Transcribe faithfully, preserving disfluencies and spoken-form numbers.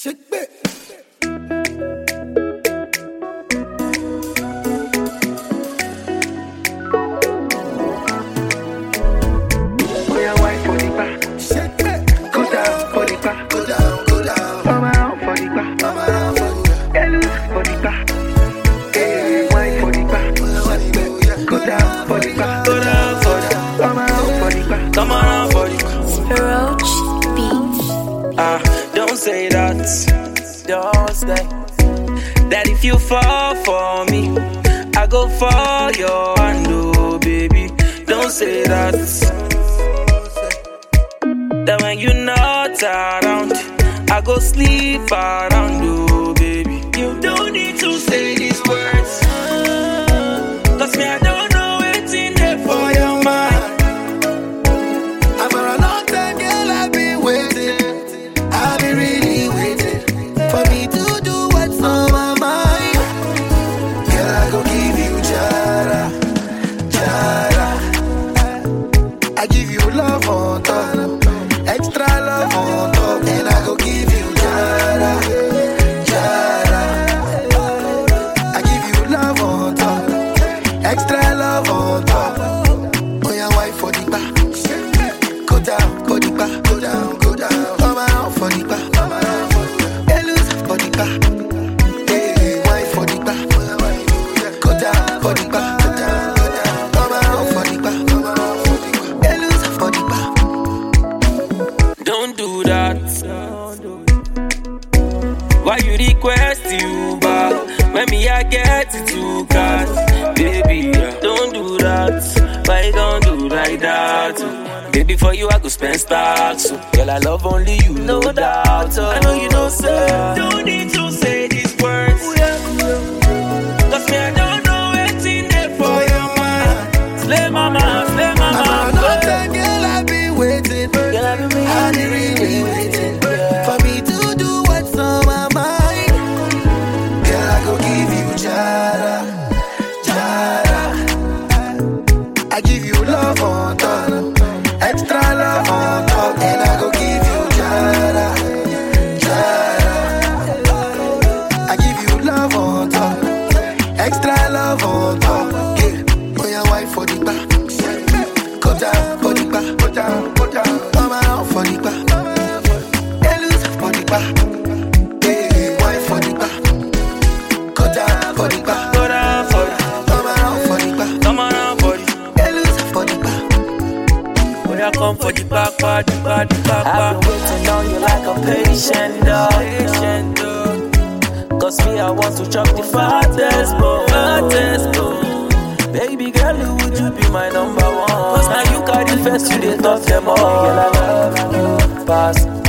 Shake it. Come on, body. Roach Beach. Ah, don't say that. Don't say that if you fall for me, I go for your hand, oh baby. Don't say that. That when you not around, I go sleep around, oh baby. You don't need to say these words, cause me I don't know what's in there for your mind. Love on top, extra love on top, and I go give you jara, jara. I give you love on top, extra love on top. Oh yeah, wife for the bar, go down, go the bar, go down, go down. Come around for the bar, come around for the bar. Elus for the bar, hey, wife for the bar, go down for the bar. Don't do that. Why you request you back when me I get it too cast, baby? Yeah. Don't do that. Why you don't do like that? Baby, for you I go spend stacks. So, girl, I love only you, no doubt. So, I know you don't say. Don't need to say these words. Cause me I don't know what's in there for your mind. Slay mama, slay mama. Girl, I've been waiting. Girl, I've been I've been really waiting for me to do what's on my mind. Girl, I go give you jara, jara. I give you love on top, extra love on top, and I go give you jara, jara. I give you love on top, extra love on top. Yeah, oh yeah, wife for the bar, go down for the bar, go down, go down. Come around for the bar. Hey, wife for the bar. Go down for the bar. Go down for it. Come around for the bar. Come around for it. Elus for the bar. When I come for the back, back, back, back, I've been waiting on you like a patient dog. patient dog. Cause me, I want to chop the fattest bone. Fattest bone. Baby girl, would you be my number one? Cause now you carry first, you didn't talk them all. Girl, I love you fast.